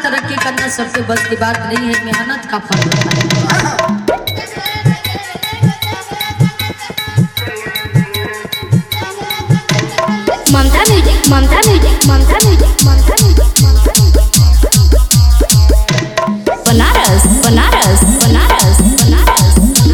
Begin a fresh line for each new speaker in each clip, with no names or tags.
तरक्की करना सबके बस की बात नहीं है, मेहनत का फल होता है।
Mamta music, Mamta music, Mamta music, Mamta music, Banaras, Banaras, Banaras, Banaras.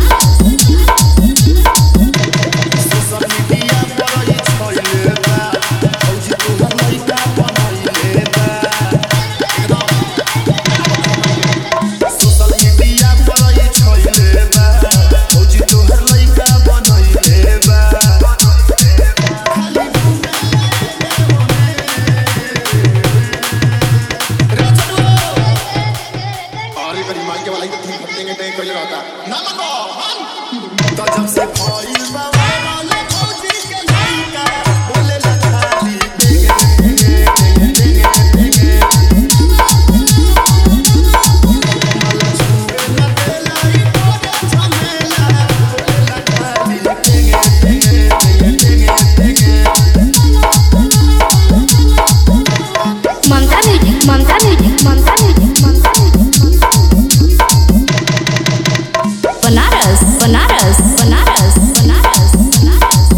Banaras, Banaras, Banaras, Banaras, Banaras.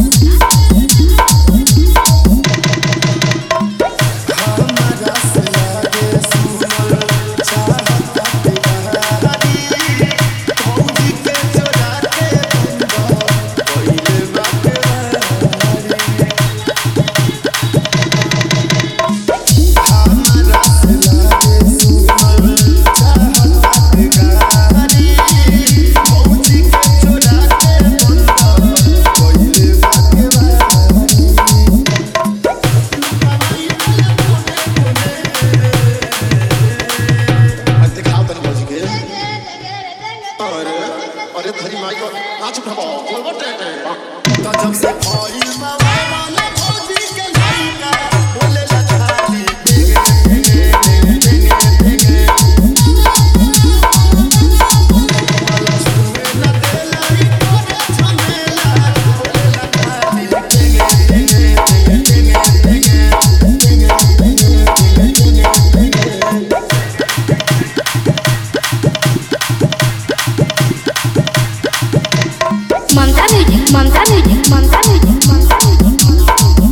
Mamta music, Mamta music, Mamta music, Mamta music,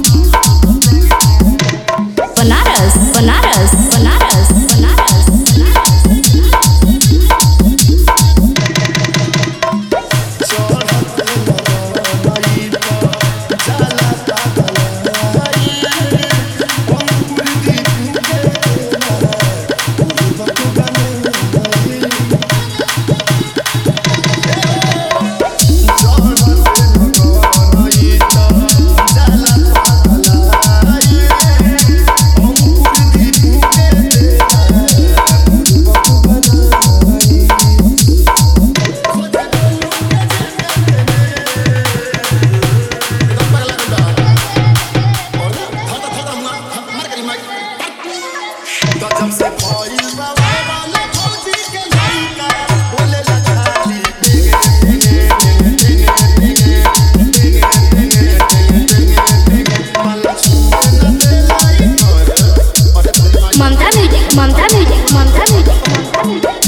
Banaras, Banaras, Banaras, Banaras, Mamta music, Mamta music, Mamta music, Mamta music.